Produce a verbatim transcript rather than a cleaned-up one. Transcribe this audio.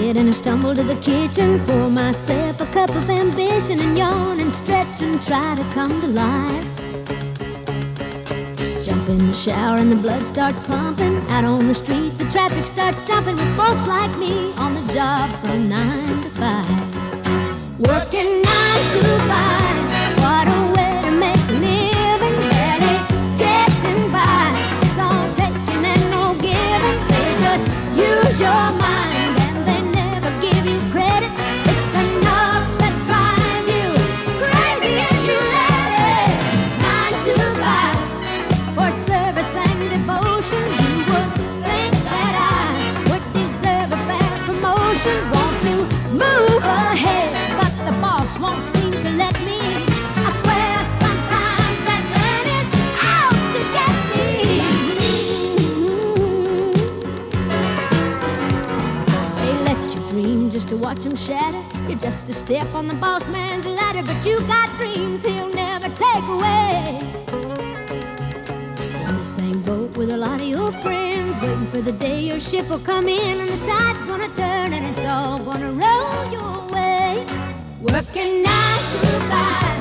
get and I stumble to the kitchen, pour myself a cup of ambition and yawn and stretch and try to come to life. Jump in the shower and the blood starts pumping. Out on the streets the traffic starts jumping with folks like me on the job from nine to five. Working nine to five, what a way to make a living. Barely getting by, it's all taking and no giving. They just use your mind and they never give you credit. It's enough to drive you crazy if you let it. Nine to five, for service and devotion. You would think that I would deserve a fair promotion. Want to move ahead, but the boss won't seem to let me. I swear sometimes that man is out to get me. They let you dream just to watch him shatter. You're just a step on the boss man's ladder, but you got dreams he'll never take away. On the same boat with a lot of your friends, waiting for the day your ship will come in and the tide's gonna turn and it's all gonna roll your way. Working nine to five.